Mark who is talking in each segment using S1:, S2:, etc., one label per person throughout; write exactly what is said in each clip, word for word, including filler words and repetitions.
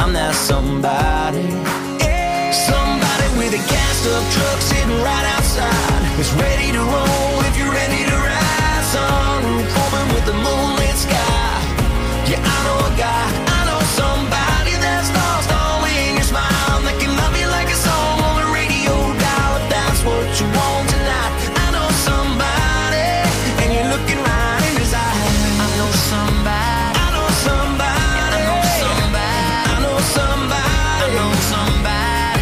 S1: I'm that somebody. Yeah. Somebody with a gassed up truck sitting right outside. It's ready to roll if you're ready to ride. Sunroof open with the moonlit sky. Yeah, I know a guy, I know somebody that's lost all in your smile. That can love you like a song on the radio dial. If that's what you want tonight, I know somebody, and you're looking right in his eyes. I know somebody, I know somebody, I know somebody, I know somebody, I know somebody,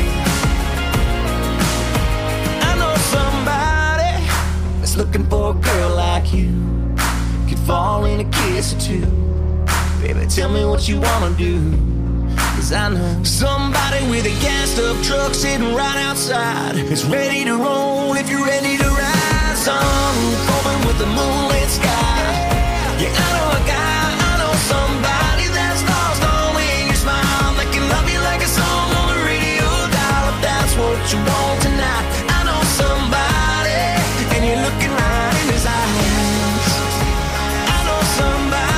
S1: I know somebody that's looking for a girl like you. Could fall in a kiss or two. Baby, tell me what you wanna do, 'cause I know somebody with a gassed up truck sitting right outside. It's ready to roll if you're ready to ride. Sunroof open with the moonlit sky. Yeah, I know a guy, I know somebody that's lost all in your smile. That can love you like a song on the radio dial. If that's what you want tonight, I know somebody, and you're looking right in his eyes. I know somebody.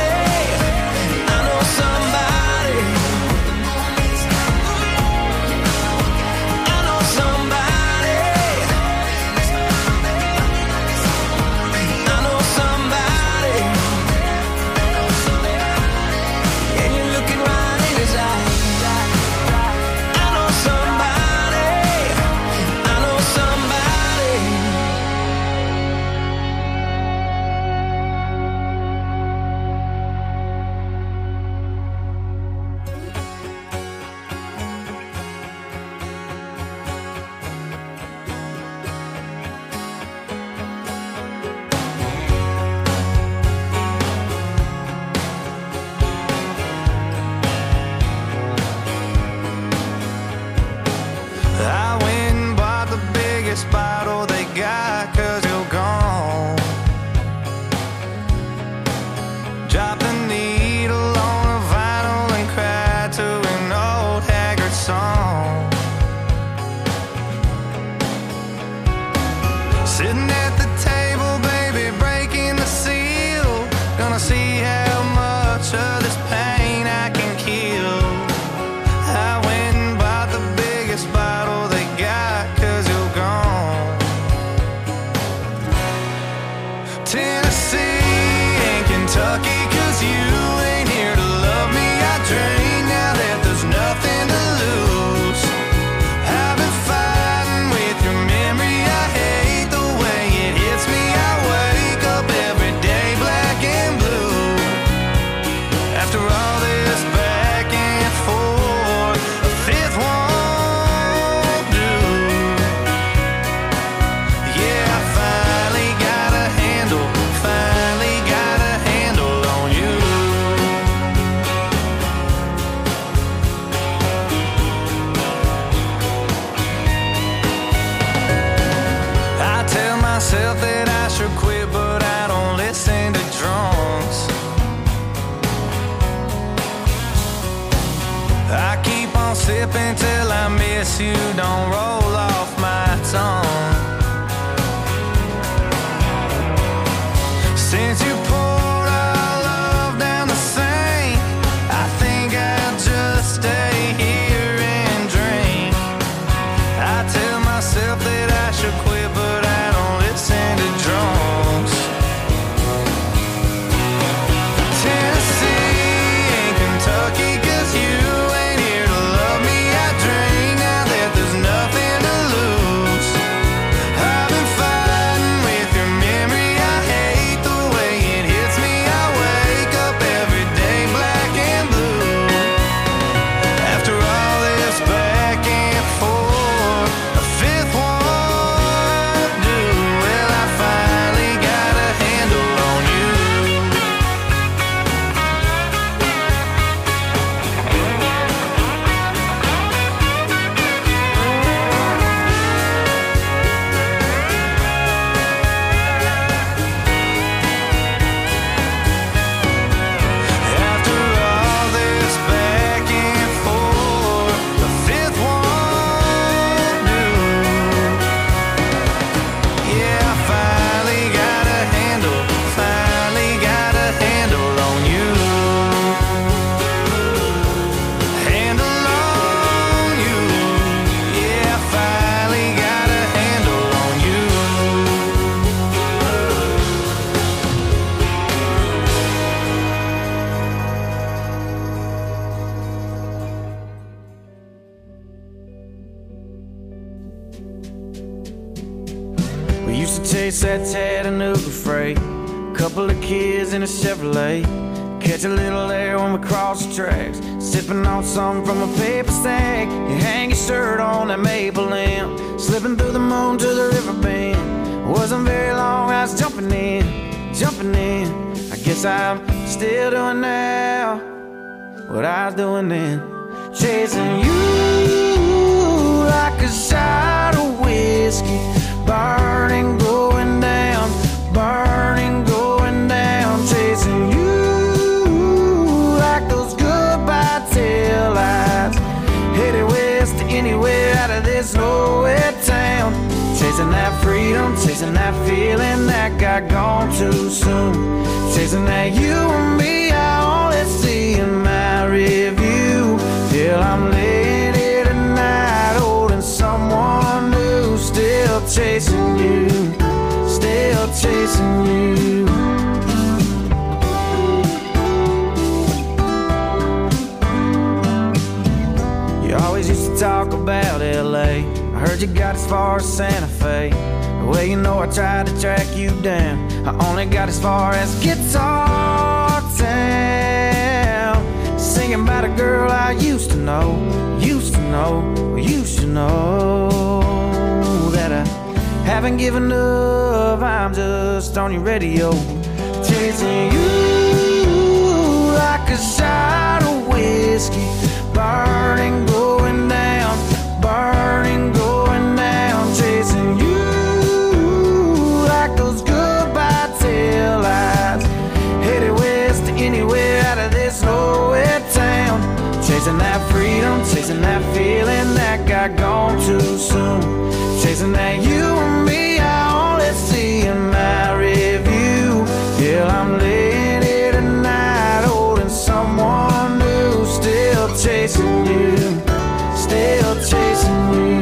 S1: Bottle they got, 'cause you're gone. Drop the needle on a vinyl and cry to an old haggard song. Sitting at the table, baby, breaking the seal. Gonna see how much of this pain I can kill. I went and bought the biggest bottle they got, 'cause you're gone. Tennessee and Kentucky, 'cause you ain't here to love me. I drink now that there's nothing to lose. I've been fighting with your memory. I hate the way it hits me. I wake up every day black and blue. After all this back and forth, a fifth won't do. Yeah, I finally got a handle, finally got a handle on you. I tell myself that I should quit, but I don't listen to drunks. I keep on sipping till I miss you, don't roll off my tongue. Since you poured our love down the sink, I think I'll just stay here and drink. I tell myself that I should quit, but I don't listen to drunks. Tennessee and Kentucky, 'cause you ain't here to love me. I drink now that there's nothing to lose. chase that Chattanooga freight. Couple of kids in a Chevrolet. Catch a little air when we cross the tracks. Sipping on something from a paper sack. You hang your shirt on that maple limb. Slipping through the moon to the river bend. Wasn't very long, I was jumping in, jumping in. I guess I'm still doing now what I was doing then. Chasing you like a shot of whiskey. Burning, going down, burning, going down. Chasing you like those goodbye tail lights. Headed west to anywhere out of this nowhere town. Chasing that freedom, chasing that feeling that got gone too soon. Chasing that you and me, I only see in my review. Till I'm laying here tonight, holding someone new. Still chasing you, still chasing you. You always used to talk about L A. I heard you got as far as Santa Fe. Well, you know I tried to track you down. I only got as far as Guitar Town. Singing about a girl I used to know, used to know, used to know. That I haven't given up, I'm just on your radio. Chasing you like a shot of whiskey. Burning, going down, burning, going down. Chasing you like those goodbye tail lights. Headed west to anywhere out of this nowhere town. Chasing that freedom, chasing that feeling that got gone too soon. Chasing that you and me, I only see in my review. Till I'm laying here tonight, holding someone new. Still chasing you, still chasing you.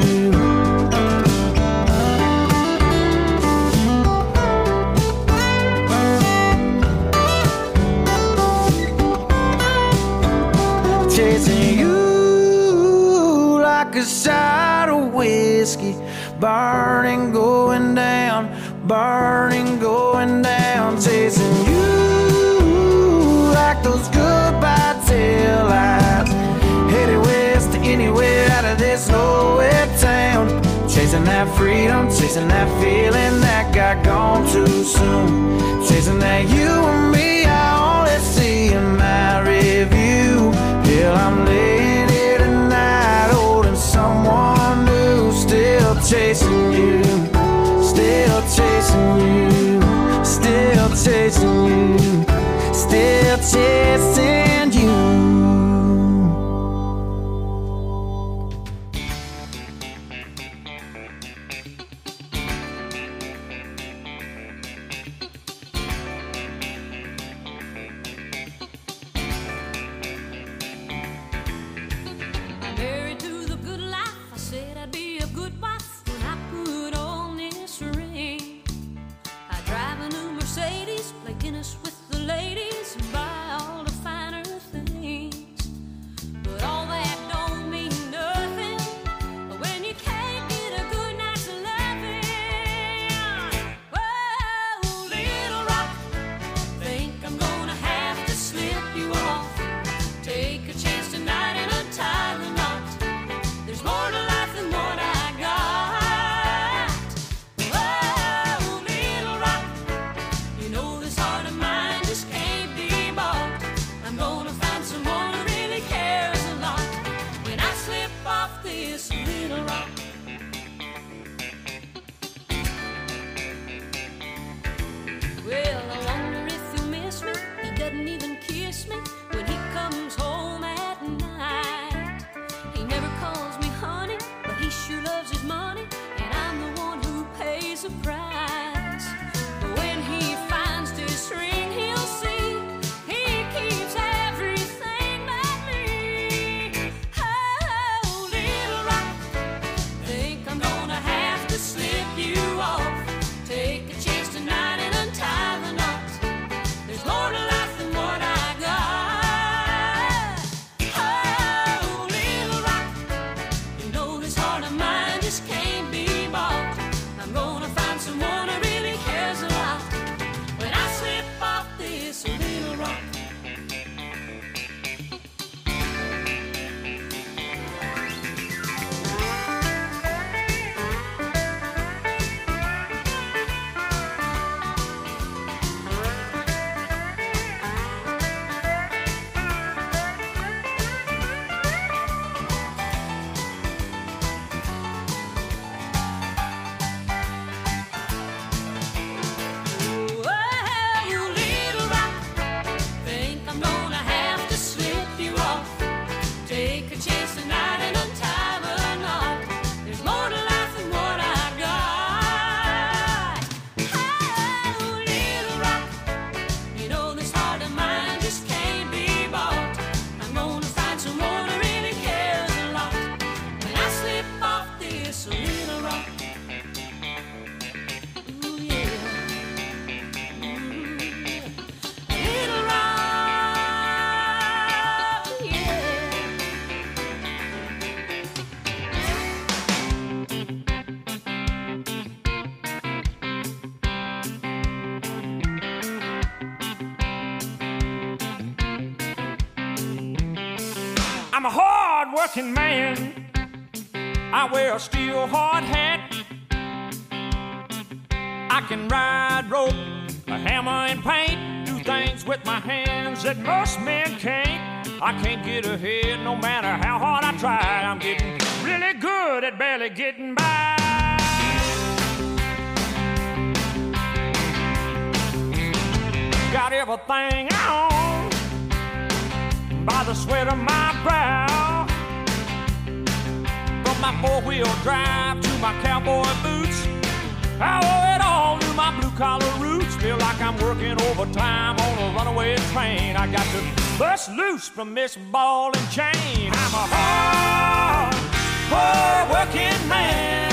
S1: Chasing you like a shot of whiskey. Burning, going down, burning, going down. Chasing you like those goodbye tail lights. Headed west to anywhere out of this nowhere town. Chasing that freedom, chasing that feeling that got gone too soon. Chasing that you and me, I only see in my review. Till I'm laying here tonight, holding someone new. Still chasing you, still chasing you, still chasing you, still chasing you.
S2: I'm a hard-working man. I wear a steel hard hat. I can ride rope, a hammer and paint, do things with my hands that most men can't. I can't get ahead no matter how hard I try. I'm getting really good at barely getting by. Got everything I own by the sweat of my brow. From my four-wheel drive to my cowboy boots, I owe it all to my blue-collar roots. Feel like I'm working overtime on a runaway train. I got to bust loose from this ball and chain. I'm a hard, hard-working man.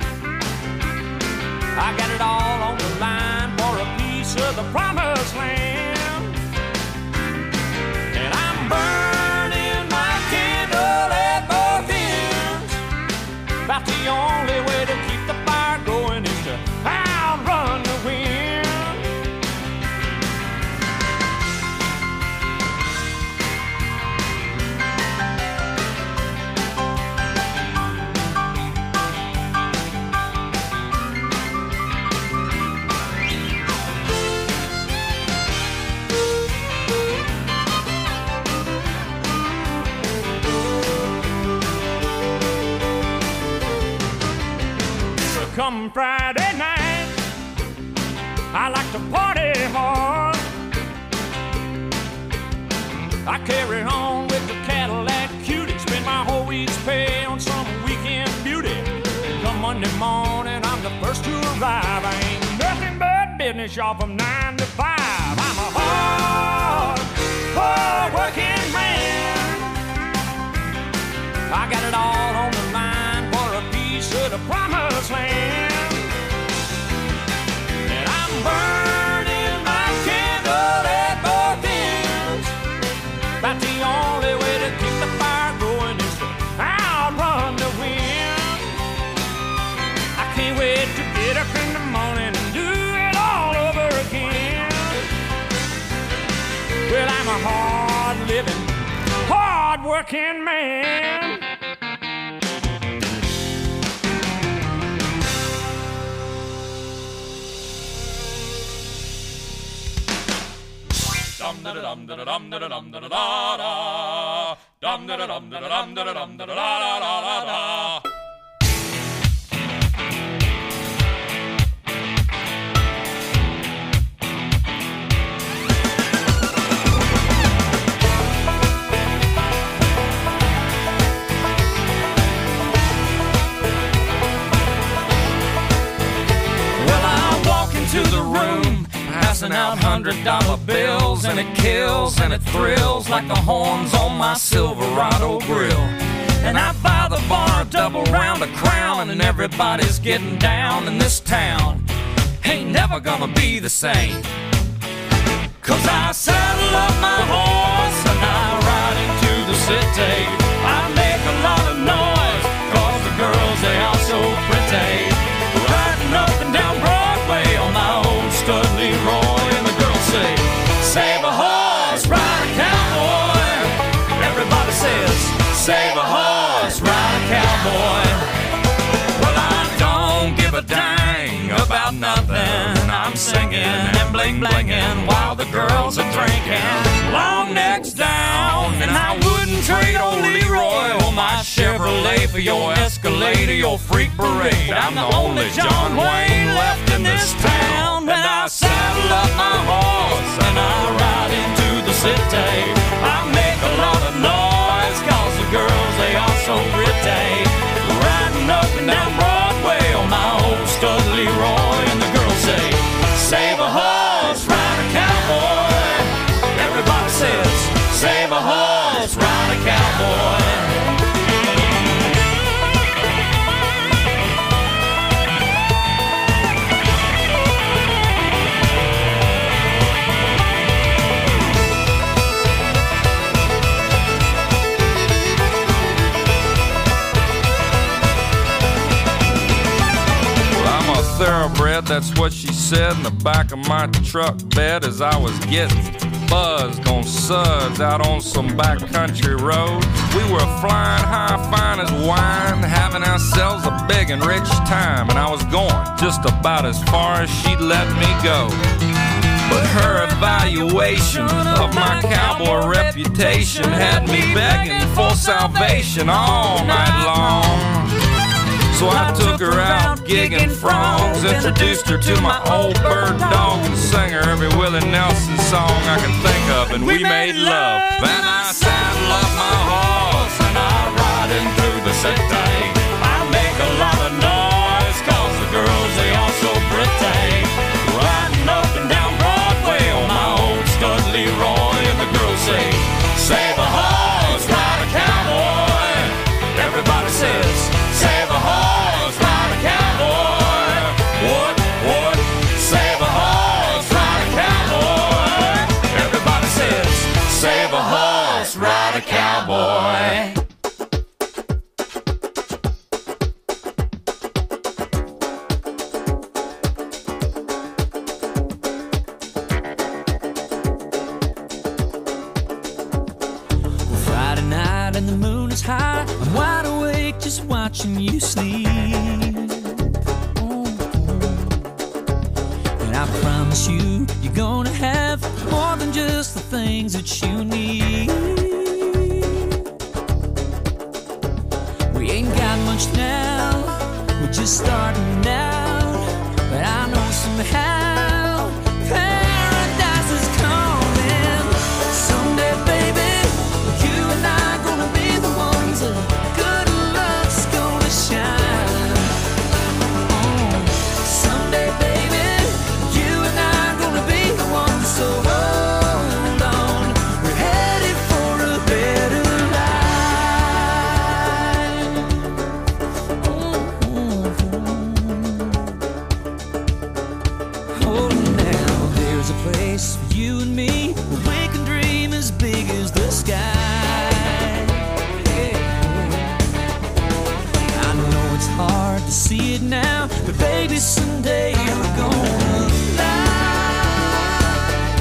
S2: I got it all on the line for a piece of the promised land. And I'm burning my candle at both ends. About the only way to keep the fire going is to outrun the wind. Come Friday night, I like to party hard. I carry on with the Cadillac Cutie, spend my whole week's pay on some weekend beauty. Come Monday morning, I'm the first to arrive. I ain't nothing but business, y'all, from nine to five. I'm a hard, hard working man. I got it all on the line for a piece of the promised land. And I'm burning my candle at both ends. About the only way to keep the fire going is to outrun the wind. I can't wait to get up in the morning and do it all over again. Well, I'm a hard-living, hard-working man.
S3: Dum da dum da dum da dum da da da. Dum da dum da dum da dum da da da da da.
S2: Well, I walk into the room, passing out hundred dollar bills, and it kills and it thrills like the horns on my Silverado grill. And I buy the bar a double round of Crown, and everybody's getting down in this town. Ain't never gonna be the same, 'cause I saddle up my horse and I ride into the city. I make a lot of noise, 'cause the girls, they are so pretty. Riding up and down Broadway on my old stud Leroy, and the girls say, save a horse, ride a cowboy. Everybody says, save a horse, ride a cowboy. Well, I don't give a dang about nothing. I'm singing and bling blinging while the girls are drinking. Long necks down, and I wouldn't trade old Leroy or my Chevrolet for your Escalade or your freak parade. I'm the only John Wayne left in this town. And I saddle up my horse and I ride into the city. I make a lot of noise, 'cause the girls, they are so pretty. Riding up and down Broadway on my old stud Leroy, and the girls say, save a horse, ride a cowboy. Everybody says, save a horse, ride a cowboy.
S4: Thoroughbred, that's what she said in the back of my truck bed as I was getting buzzed on suds out on some backcountry road. We were were flying high, fine as wine, having ourselves a big and rich time. And I was going just about as far as she'd let me go. But her evaluation of my cowboy reputation had me begging for salvation all night long. So I took her out gigging frogs, introduced her to my old bird dog, and sang her every Willie Nelson song I could think of, and we made love. Then I saddle up my horse and I ride in through the city. I make a lot of noise, cause the girls, they are so pretty. Riding up and down Broadway on my old stud Leroy, and the girls say, save a horse, ride a cowboy. Everybody says, save a horse, ride a cowboy. What, what? Save a horse, ride a cowboy. Everybody says, save a horse, ride a cowboy.
S2: Friday night and the moon is high, I'm wide awake just watching you sleep. Oh. And I promise you, you're gonna have more than just the things that you need. We ain't got much now, we're just starting out, but I know somehow paradise is coming someday, baby. You and I gonna be the ones that good luck's gonna shine. Oh, someday, baby, you and I gonna be the ones. So hold on, we're headed for a better life. Oh, now there's a place for you and me where we can dream as big as the sky. I know it's hard to see it now, but baby, someday we're gonna fly.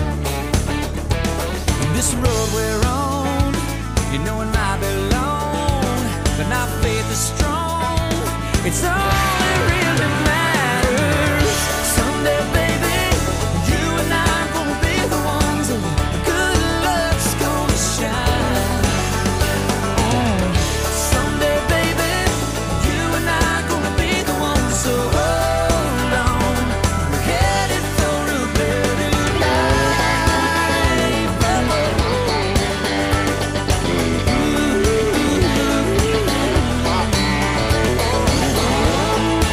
S2: This road we're on, you know it might be long, but our faith is strong. It's all that really matters. Someday, baby, you and I gonna be the ones that good luck's gonna shine. Oh, someday, baby, you and I gonna be the ones. So hold on, we're headed for a better life.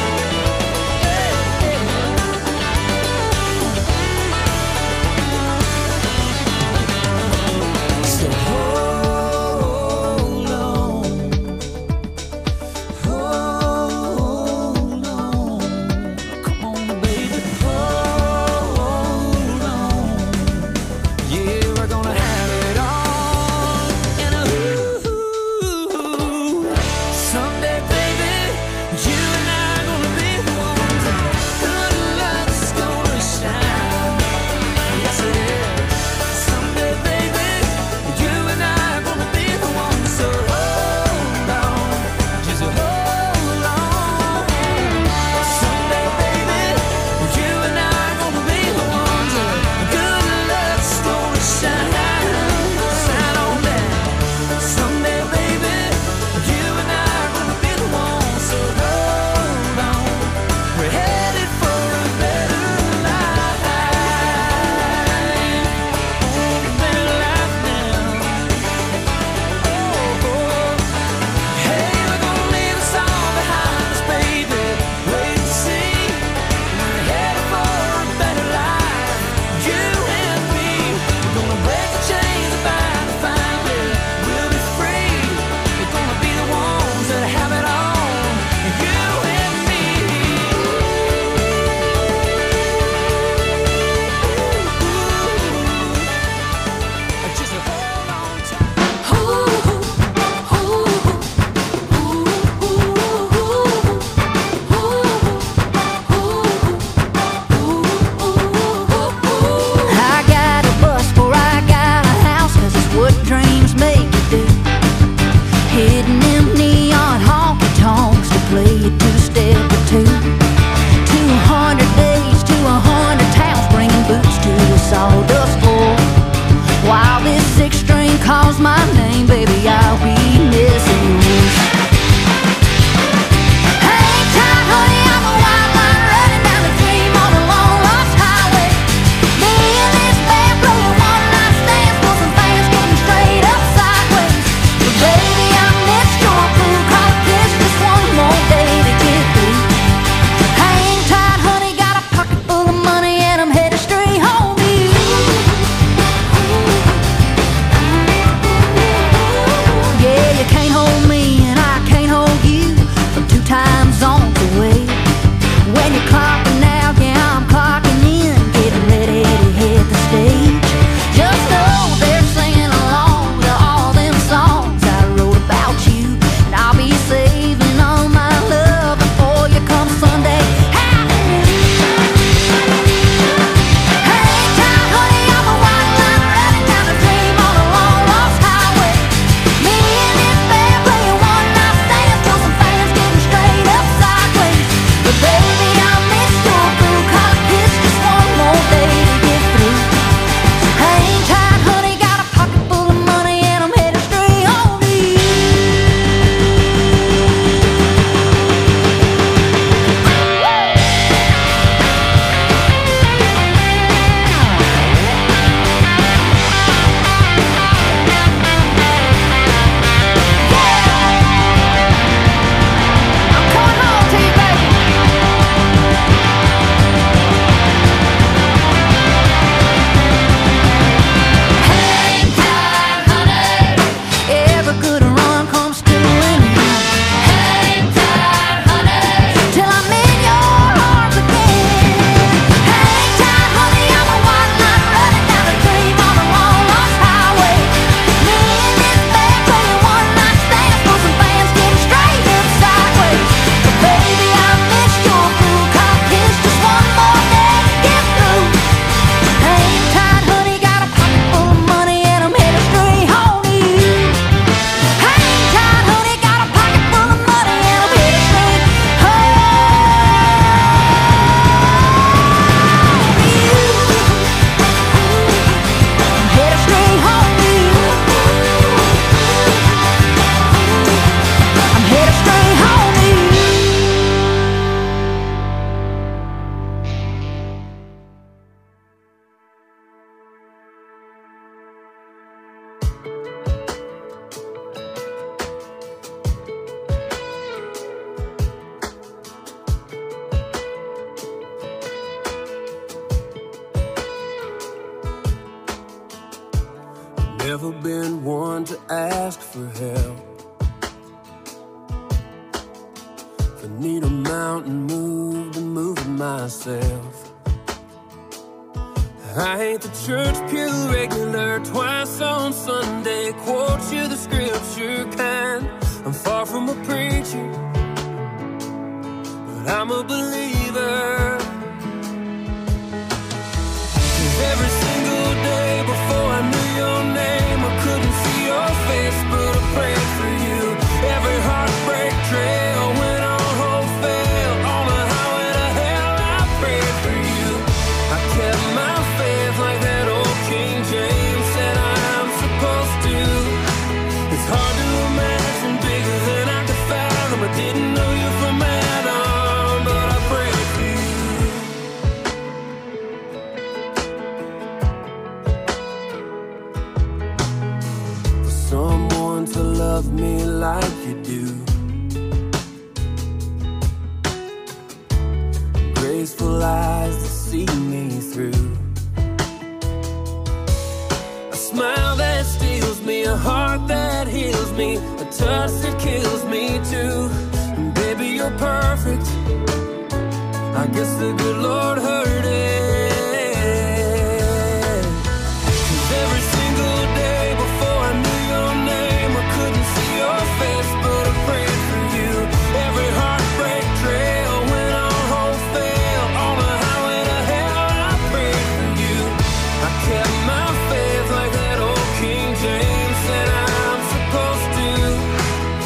S5: hitting them neon honky tonks to play a two-step or two. Two hundred days to a hundred towns, bringing boots to a sawdust floor. While this six string calls my name, baby, I'll be missing yours. Hang tight, honey, I'm a white line running down the dream on a long lost highway. Me and this band playing one night stands for some fans getting straight up sideways. But baby, I missed your blue collar kiss, just one more day to get through. Hang tight, honey, got a pocket full of money and I'm headed straight home to you. Yeah, you can't hold me and I can't hold you from two time zones away. When you're clocking out, yeah, I'm clocking in, getting ready to hit the stage. Just know they're singing along to all them songs I wrote about you, and I'll be saving all my love before you come Sunday. Hallelujah. Hang tight, honey, I'm a white line running down the dream on a long lost highway. Me and this band playing one night stands till some fans getting straight up sideways. But baby, I missed your blue collar kiss, just one more day to get through. Hang tight, honey, got a pocket full of money and I'm headed straight home to you. I'm coming home to you, baby. Hang tight, honey. Every good run comes to an end. Hang tight, honey, till I'm in your arms again. Hang tight, honey, I'm a white line running down the dream on a long lost highway. Me and this band playing one night stands for some fans getting straight up sideways. But baby, I missed your blue collar kiss, just one more day to get through. Hang tight, honey, got a pocket full of money and I'm headed straight home to you. Hang tight, honey, got a pocket full of money and I'm headed straight home to you. I'm headed straight home to you. I'm headed straight home to you.
S6: Never been one to ask for help. If I need a mountain moved, I'm moving myself. I ain't the church pew regular, twice on Sunday, quote you the scripture kind. I'm far from a preacher, but I'm a believer. 'Cause every single day before I knew your name, I couldn't see your face, but I prayed for you. Every heartbreak trail went on hope fail. On the highway to hell, I prayed for you. I kept my faith like that old King James said I'm supposed to. It's hard to imagine bigger than I could fathom. I didn't know you from Adam, but I prayed for you. For someone to love me like you do, graceful eyes to see me through, a smile that steals me, a heart that heals me, a touch that kills me too. And baby, you're perfect. I guess the good Lord heard it. 'Cause every single day before I knew your name, I couldn't see your face, but I prayed for you. Every heartbreak trail went on hope fail. On the highway to hell, I prayed for you. I kept my faith like that old King James said I'm supposed to.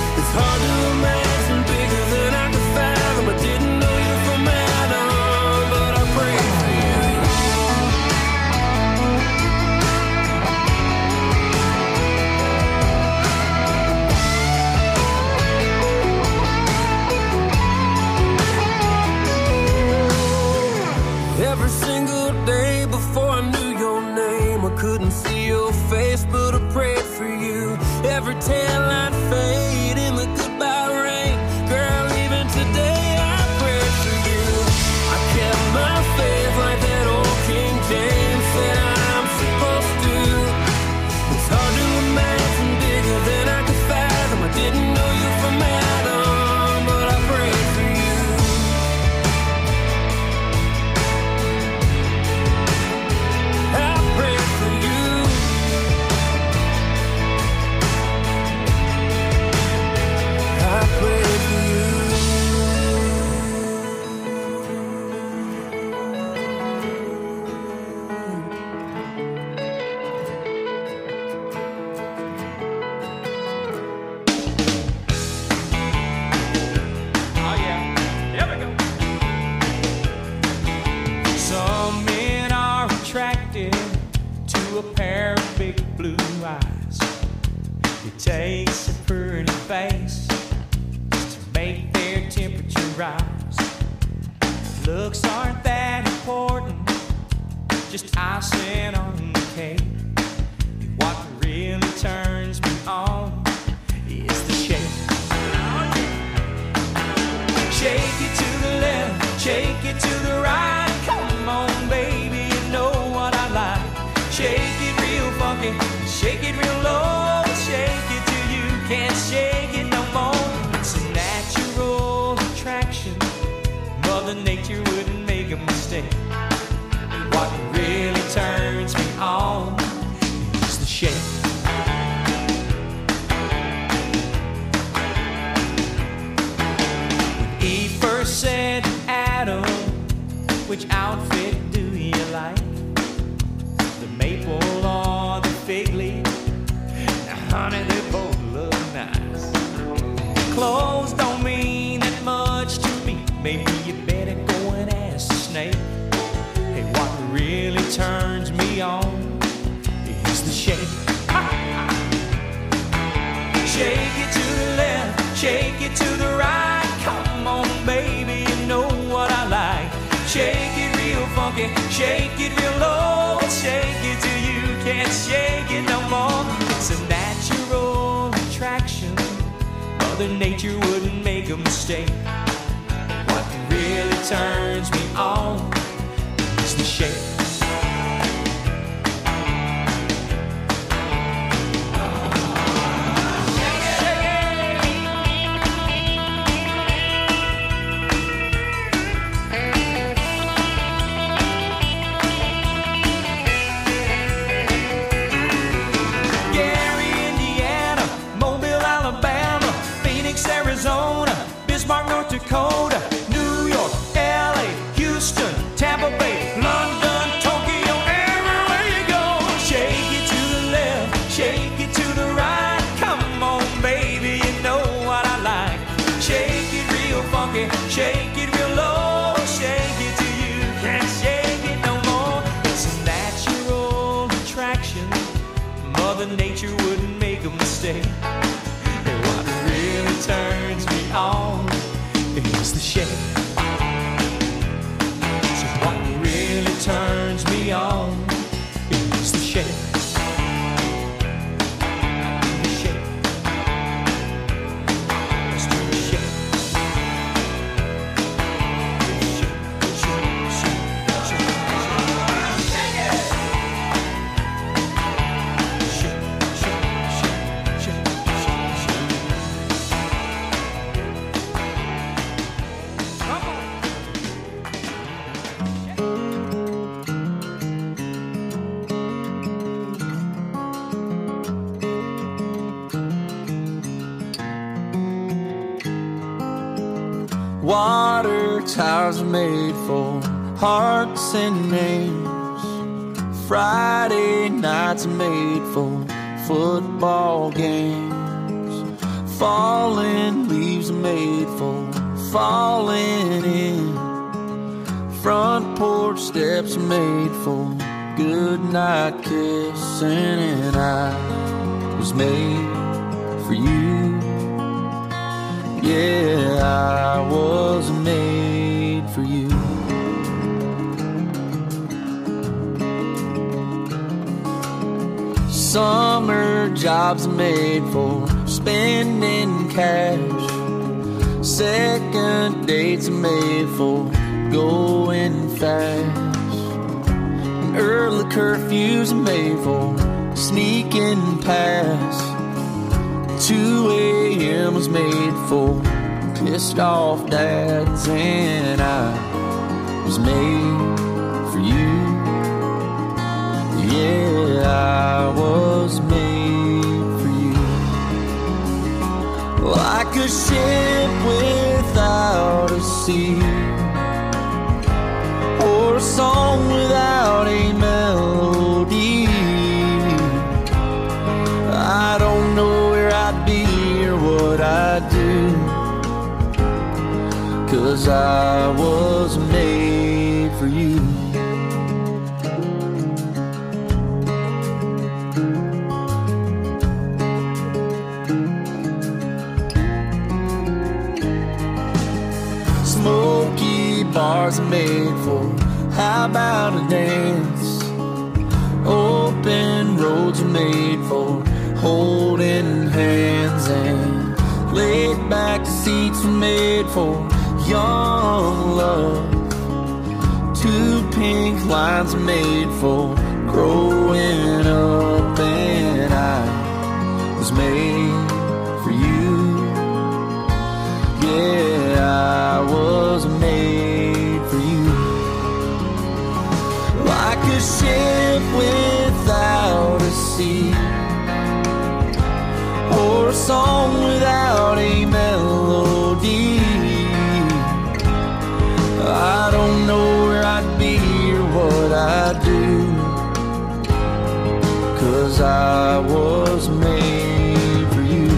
S7: takes a pretty face to make their temperature rise. Looks aren't that important, just icing on the cake. What really turns me on is the shake. Shake it to the left, shake it to the right. Come on, baby, you know what I like. Shake it real funky, shake it real low. Shake it till you can't shake it no more. It's a natural attraction. Mother Nature wouldn't make a mistake. And what really turns me on is the shake. When Eve first said to Adam, which outfit do you like? The maple or the fig leaf? Now, honey, they both look nice. Clothes don't mean that much to me. Maybe you better go and ask the snake. Hey, what really turns me on is the shake. Shake it to the left, shake it to the right. Come on, baby, you know what I like. Shake it real funky, shake it real low. Shake it till you can't shake it no more. It's a natural attraction. Mother Nature wouldn't make a mistake. What really turns me on is the shake. Arizona, Bismarck, North Dakota, New York, L A, Houston, Tampa Bay, London, Tokyo, everywhere you go. Shake it to the left, shake it to the right. Come on, baby, you know what I like. Shake it real funky, shake it real low. Shake it till you can't shake it no more. It's a natural attraction. Mother Nature wouldn't make a mistake. Really turns me on is the shake. So what really turns me on is the shake. The shake. Let's do the shake. Shake, shake, shake, shake, shake it. Shake, shake, shake, shake, shake, shake.
S1: Water towers are made for hearts and names. Friday nights are made for football games. Falling leaves are made for falling in. Front porch steps are made for good night kissing. And I was made for you. Yeah, I was made for you. Summer jobs are made for spending cash. Second dates are made for going fast. And early curfews are made for sneaking past. two a.m. was made for pissed off dads. And I was made for you. Yeah, I was made for you. Like a ship without a sea, or a song without a melody. I don't know where I'd be or what I'd do, 'cause I was made for you. bars are made for. How about a dance? Open roads are made for holding hands, and laid back seats are made for young love. Two pink lines are made for growing up, and I was made for you. Yeah, I was made for you. Like a ship without a sea, or a song without a melody. I don't know where I'd be or what I'd do, 'cause I was made for you.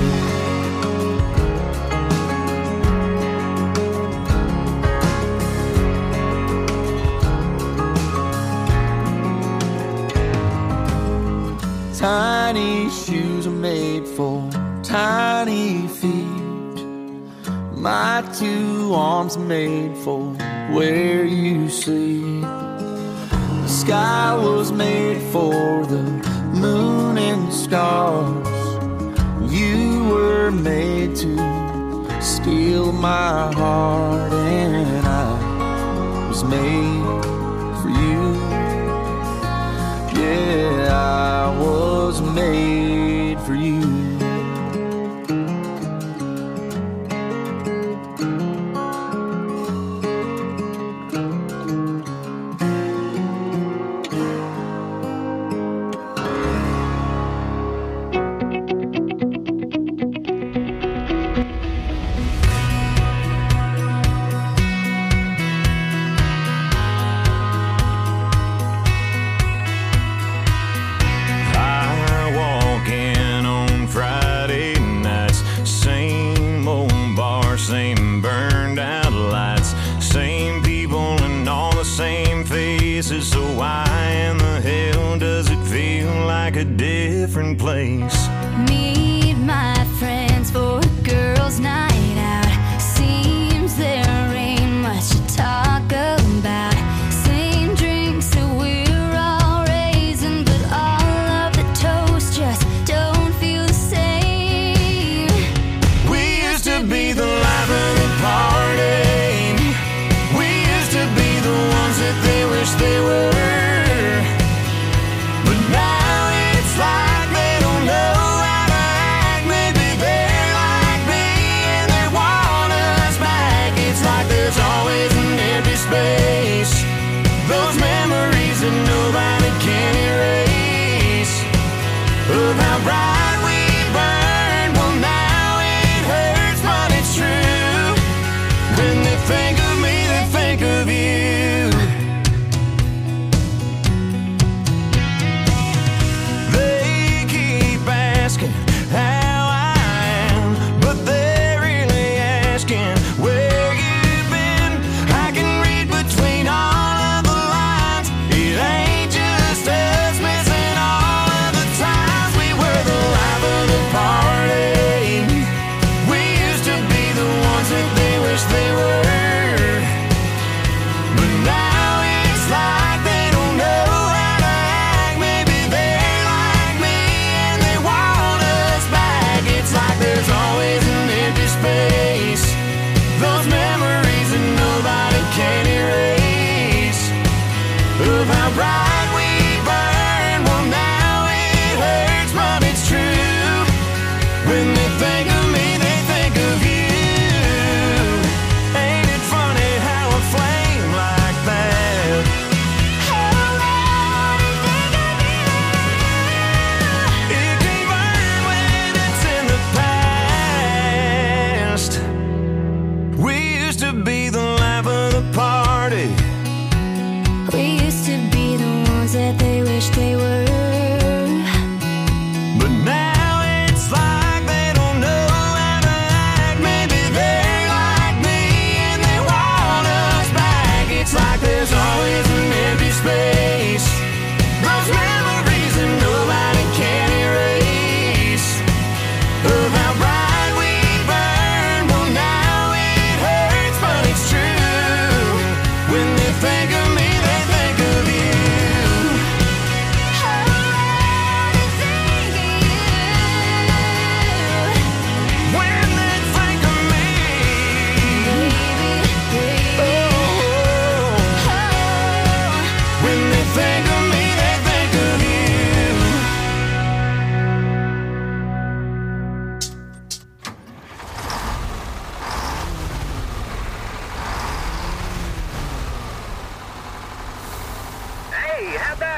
S1: Tiny shoes are made for tiny feet. My two arms are made for where you sleep. The sky was made for the moon and stars. You were made to steal my heart, and I was made for you. Yeah, I was made for you.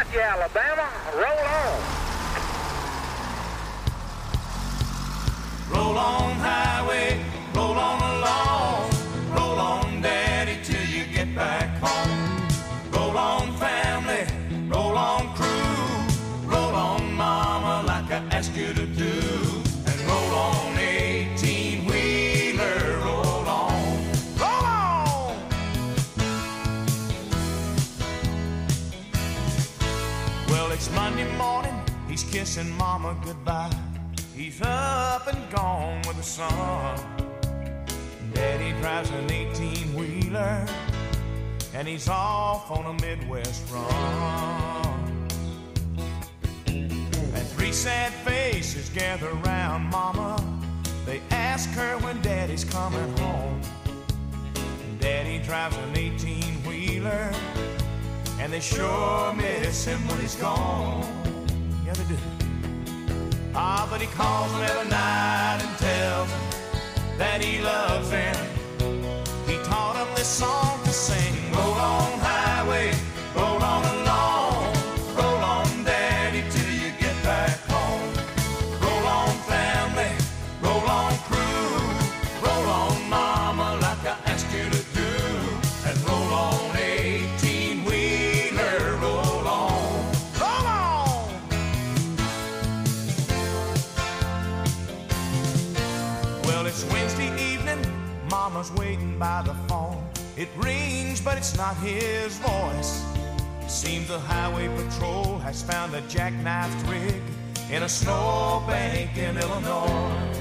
S8: you, Alabama. Roll on.
S1: Roll on, highway, roll on along. Roll on, daddy, till you get back home. Roll on, family, roll on, crew. Roll on, mama, like I asked you to do. And roll on, eighteen-wheeler, roll on. Roll on! Well, it's Monday morning, he's kissing mama goodbye. He's up and gone with the sun. Daddy drives an eighteen-wheeler, and he's off on a Midwest run. And three sad faces gather around mama. They ask her when daddy's coming home. Daddy drives an eighteen-wheeler, and they sure miss him when he's gone. Yeah, they do. Ah, but he calls them every night and tells them that he loves them. He taught them this song to sing. Roll on, highway, roll on along. Roll on, daddy, till you get back home. Roll on, family, roll on, crew. Roll on, mama, like I asked you to do. And roll on, eighteen-wheeler, roll on. Roll on! Well, it's Wednesday evening, mama's waiting by the phone. It rings, but it's not his voice. Seems the highway patrol has found a jackknifed rig in a snowbank in Illinois.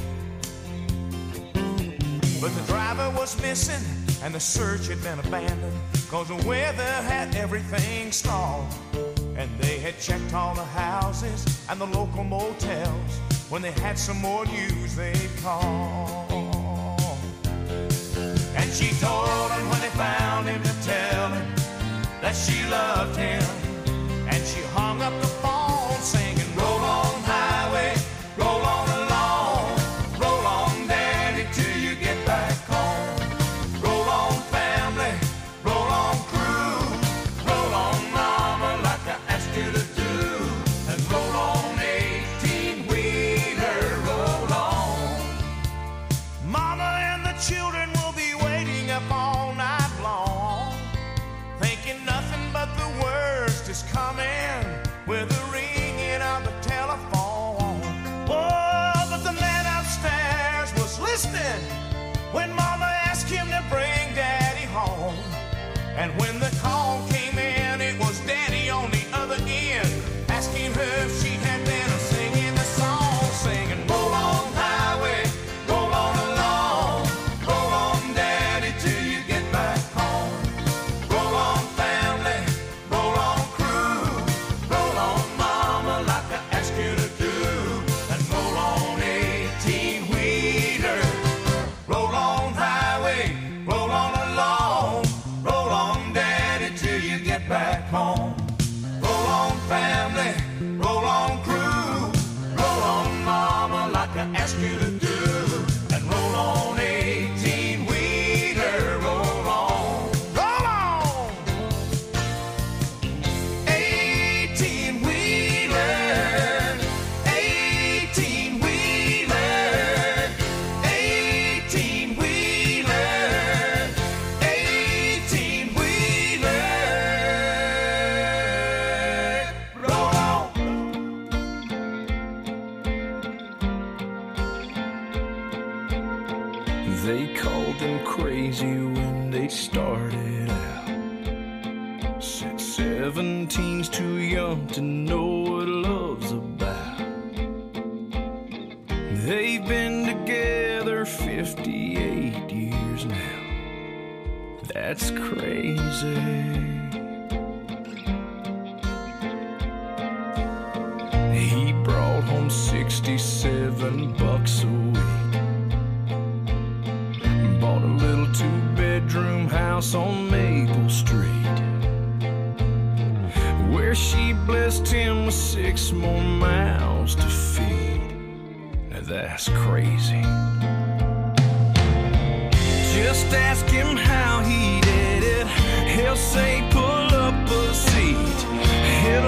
S1: But the driver was missing, and the search had been abandoned, cause the weather had everything stalled. And they had checked all the houses and the local motels. When they had some more news, they'd call. And she told him when they found him to tell him that she loved him. And she hung up the phone singing, roll on, highway, roll on along. Roll on, daddy, till you get back home. Roll on, family, roll on, crew. Roll on, mama, like I asked you to do. And roll on, eighteen-wheeler, roll on. Mama and the children will be waiting up all night long, thinking nothing but the worst is coming with the ringing of the telephone. Oh, but the man upstairs was listening when mama asked him to bring daddy home. And when the call came in, it was daddy on the other end, asking her if she had been singing the song, singing, roll on, highway, roll on along. Roll on, daddy, till you get back home. Roll on, family, roll on, crew. Roll on, mama, like I asked you to do. And roll on, eighteen-wheeler. Roll on, highway, roll on along. Roll on, daddy, till you get back home. Roll on, family, roll on, crew. Roll on, mama, like I asked you to do. And roll on, eighteen-wheeler, roll on. Roll on! Eighteen-wheeler, eighteen-wheeler, eighteen-wheeler, eighteen-wheeler, roll on.
S6: They called them crazy when they started out. Said seventeen's too young to know what love's about. They've been together fifty-eight years now. That's crazy. He brought home sixty-seven bucks a week. Bought a little two-bedroom house on Maple Street, where she blessed him with six more mouths to feed. Now that's crazy. Just ask him how he did it. He'll say pull up a seat, hit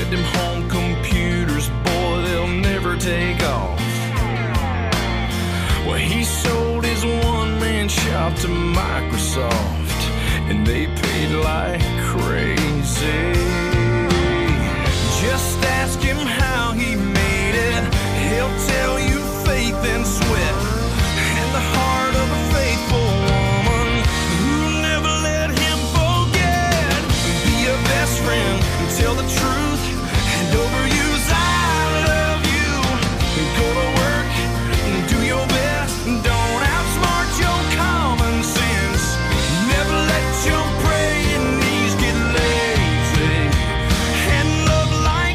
S6: Said them home computers, boy, they'll never take off. Well, he sold his one-man shop to Microsoft, and they paid like crazy. Just ask him how he made it. He'll tell you faith and sweat, and the heart of a faithful woman who never let him forget. Be a best friend and tell the truth, and overuse I love you. Go to work and do your best. Don't outsmart your common sense. Never let your praying knees get lazy. And love like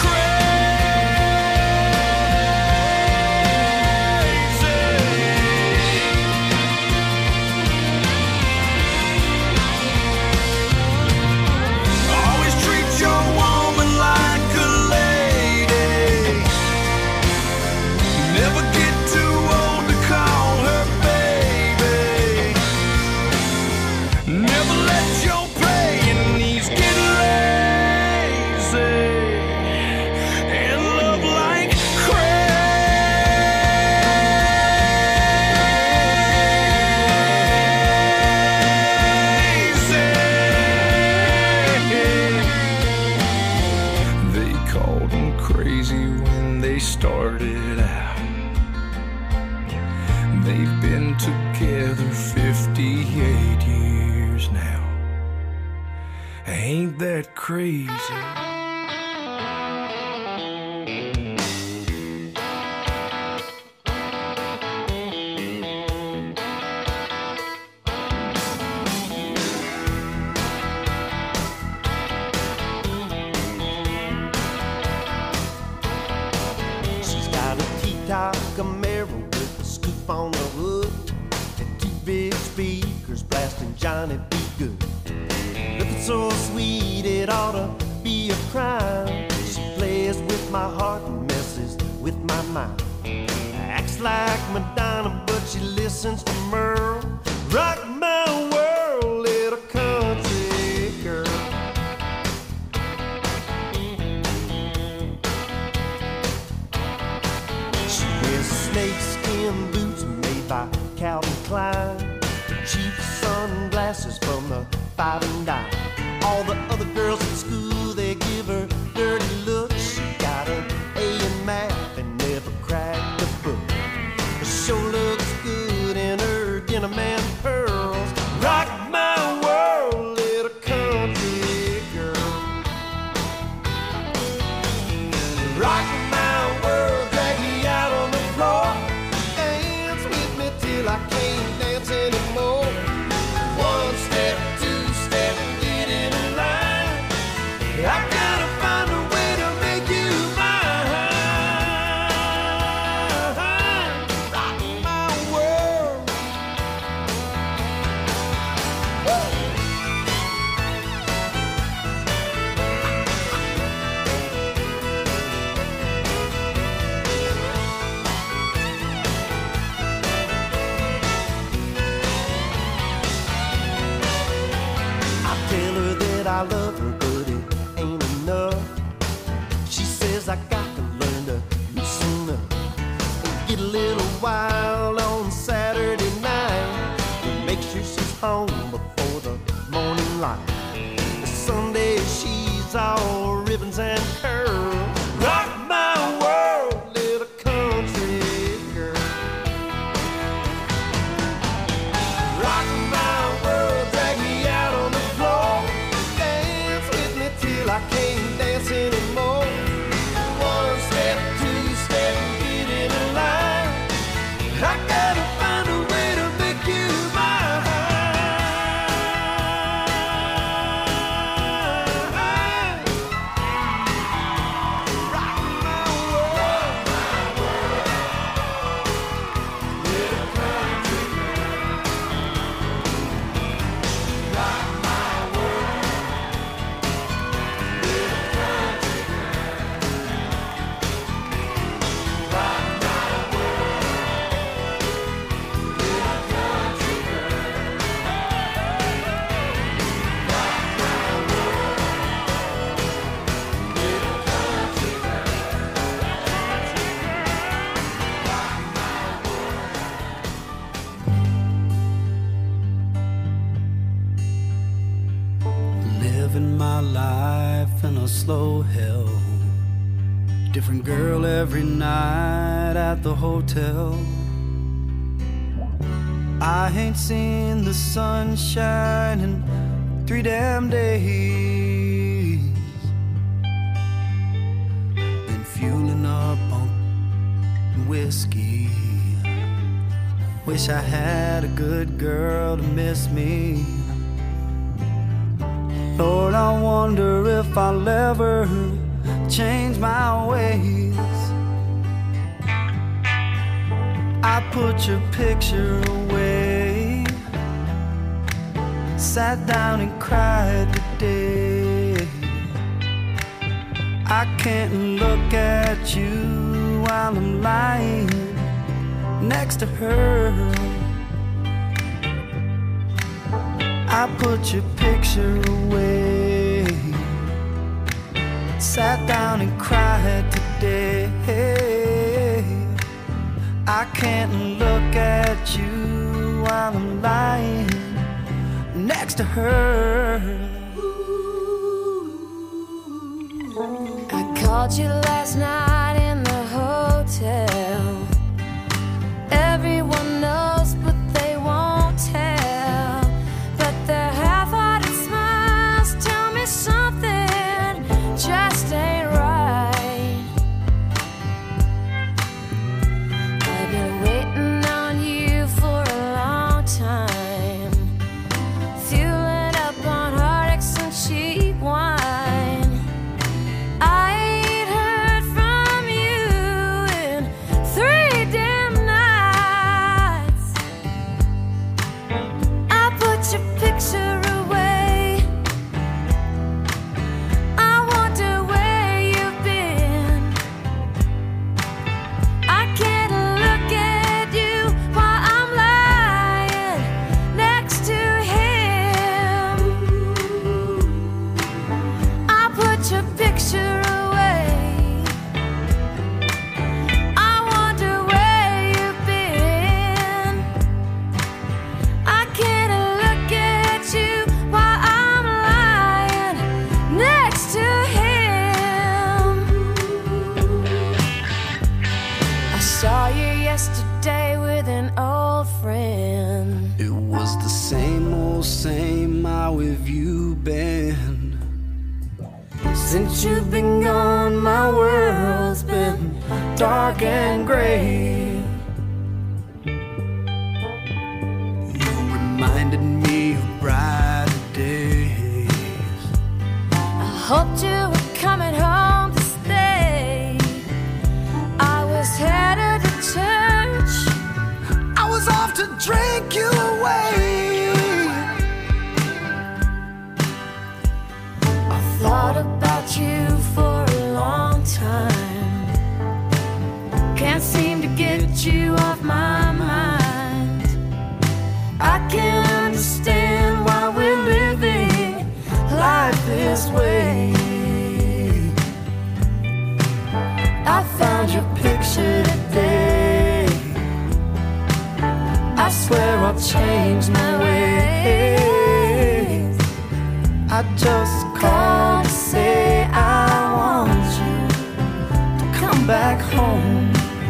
S6: always treat your woman like a lady. Never get too old to call her baby. Never let your praying knees get lazy. And love like crazy. They called him crazy when they started out. They've been together fifty-eight years now. Ain't that crazy?
S9: She's got a T-top Camaro with a scoop on the hood, and two big speakers blasting Johnny B. Good. Looking so sweet it ought to be a crime. She plays with my heart and messes with my mind. Acts like Madonna, but she listens to Merle. Rock my world, little country girl. She wears snakeskin boots made by Calvin Klein, cheap sunglasses from the Five and Dime. All the other girls at school, they give her dirty looks. She got an A in math and never cracked a book. Her show looks good in her denim and pearls. Rock my world, little country girl. Rock my world, drag me out on the floor. Dance with me till I can't dance anymore. One step, two step, get in line. I gotta find a way to make you mine. Rock my world. I tell her that I love her, but it ain't enough. She says I got to learn to loosen up and get a little wild on Saturday night. And make sure she's home before the morning light. Sunday she's all ribbons and curls. Rock my world, little country girl. Rock my world, drag me out on the floor. Dance with me till I can't dance anymore. One step, two step, get in line. I gotta find a way to make you mine.
S10: living my life in a slow hell. Different girl every night at the hotel. I ain't seen the sunshine in three damn days. Been fueling up on whiskey. Wish I had a good girl to miss me. Lord, I wonder if I'll ever change my ways. I put your picture away, sat down and cried today. I can't look at you while I'm lying next to her. I put your picture away, sat down and cried today. I can't look at you while I'm lying next to her.
S5: I called you last night in the hotel. Everyone knows, but they won't tell. But their half-hearted smiles tell me something just ain't right. I've been waiting on you for a long time, fueling up on heartaches and cheap wine. I ain't heard from you in three damn nights. I put your picture away. I wonder where you've been. I can't look at you while I'm lying next to him. I put your picture away. I wonder where you've been. I can't look at you while I'm lying next to him. I saw you yesterday with an old friend.
S10: It was the same old same. How have you been? Since you've been gone, my world's been dark and gray. You reminded me of brighter days.
S5: I hoped you were coming home to stay. I was headed to church.
S10: I was off to drink you away.
S5: I thought about you for a long time. Can't seem to get you off my mind. I can't understand why we're living life this way. I found your picture today. I swear I'll change my ways.
S10: I just called to say I want you to come back home.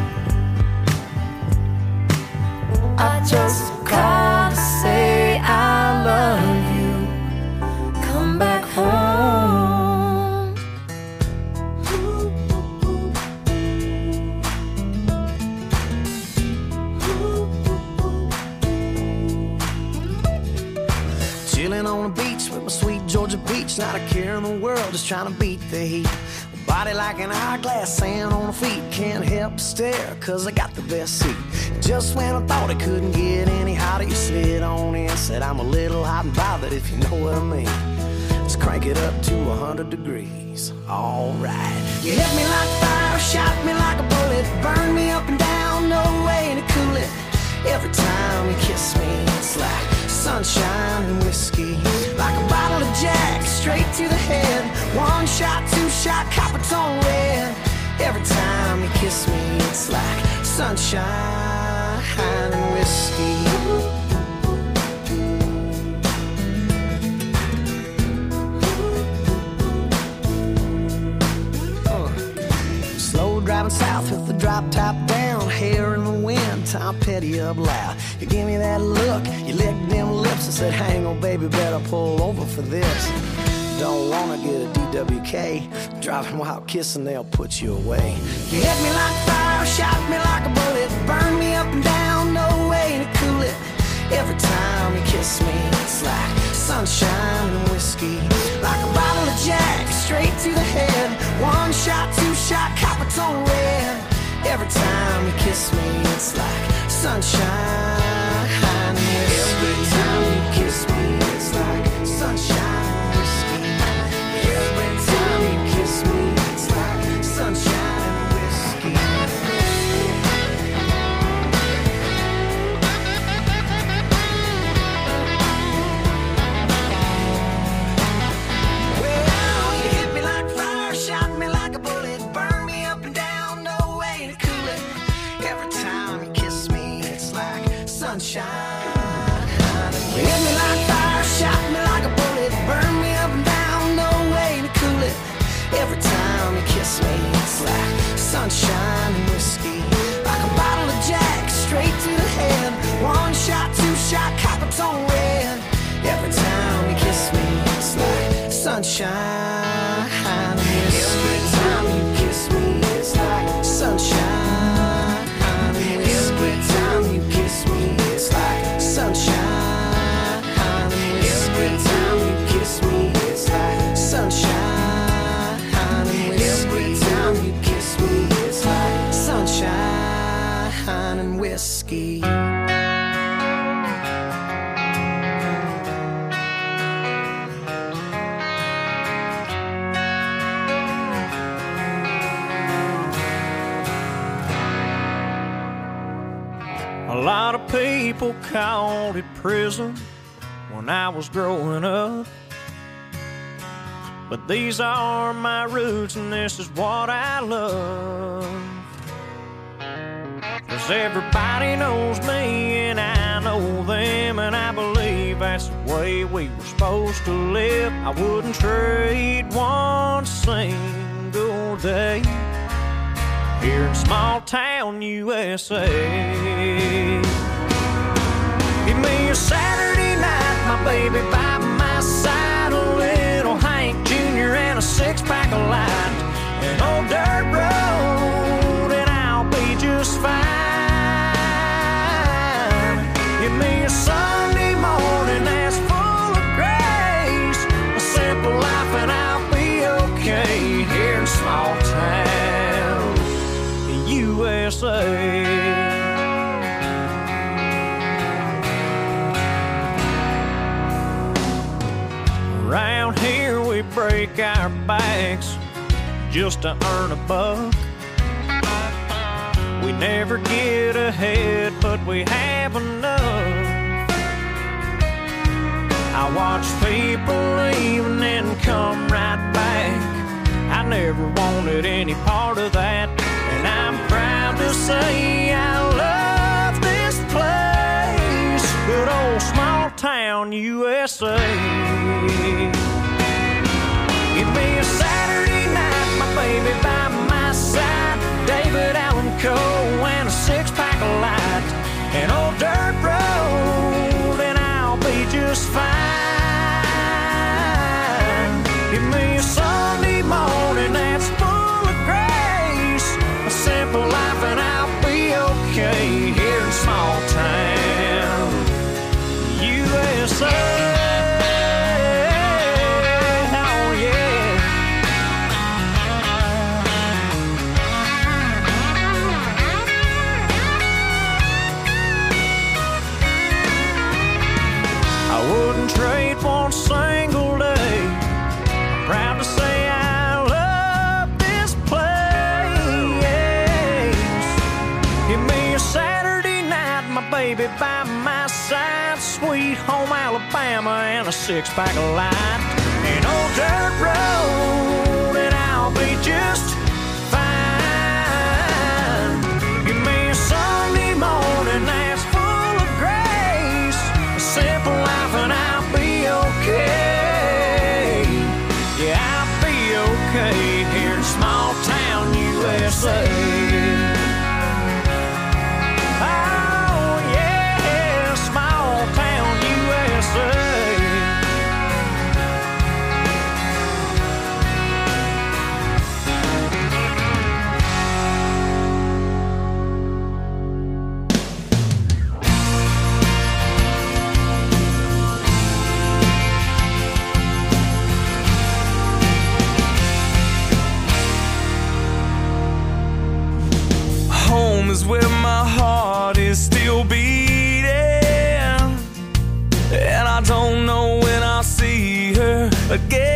S10: I just called to say I love you. Come back home.
S1: Chilling on the beach with my sweet Georgia peach, not a care in the world, just trying to beat the heat. Body like an hourglass, sand on the feet, can't help but stare, cause I got the best seat. Just when I thought it couldn't get any hotter, you slid on in, said I'm a little hot and bothered, if you know what I mean. Let's crank it up to a hundred degrees, alright. You hit me like fire, shot me like a bullet, burned me up and down, no way to cool it. Every time you kiss me, it's like sunshine and whiskey, like a bottle of Jack, straight to the head. One shot, two shot, copper tone red. Every time you kiss me, it's like sunshine and whiskey.
S9: drop top down, hair in the wind, Tom Petty up loud. You give me that look, you licked them lips and said, hang on baby, better pull over for this. Don't wanna get a D W K, driving while kissing, they'll put you away. You hit me like fire, shot me like a bullet, burn me up and down, no way to cool it. Every time you kiss me, it's like sunshine and whiskey. Like a bottle of Jack, straight to the head. One shot, two shot, copper tone red. Every time you kiss me, it's like sunshine and whiskey. Every time you kiss me, it's like sunshine and whiskey. Every time you kiss me, it's like sunshine and whiskey. Sunshine. You hit me like fire, shot me like a bullet, burn me up and down, no way to cool it. Every time you kiss me, it's like sunshine and whiskey. Like a bottle of Jack, straight to the head. One shot, two shot, copper tone red. Every time you kiss me, it's like sunshine and whiskey. Every time you kiss me, it's like sunshine and whiskey. Every time you kiss me, it's like sunshine and whiskey. Every time you kiss me, it's like sunshine and whiskey. Every time you kiss me, it's like sunshine and whiskey.
S7: A lot of people called it prison when I was growing up, but these are my roots and this is what I love. 'Cause everybody knows me and I know them, and I believe that's the way we were supposed to live. I wouldn't trade one single day here in small town U S A. Give me a Saturday night, my baby by my side, a little Hank Junior and a six-pack of light, an old dirt road, and I'll be just fine. Give me a Sunday morning that's full of grace, a simple life, and I'll be okay here in small town U S A. Around here we break our backs just to earn a buck. We never get ahead, but we have enough. I watch people leave and then come right back. I never wanted any part of that, and I'm proud to say I love this place, good old small town U S A. Give me a Saturday night, my baby by my side, David Allan Coe and a six-pack of light, an old dirt road, and I'll be just fine. Give me a Sunday morning that's full of grace, a simple life, and I'll be okay here in small town U S A. Trade one single day. Proud to say I love this place. Give me a Saturday night, my baby by my side, sweet home Alabama and a six-pack of light, an old dirt road, and I'll be just fine. Give me a Sunday morning that's full of grace, a simple life, and I'll be okay. Yeah, I'll be okay here in small town U S A.
S1: again.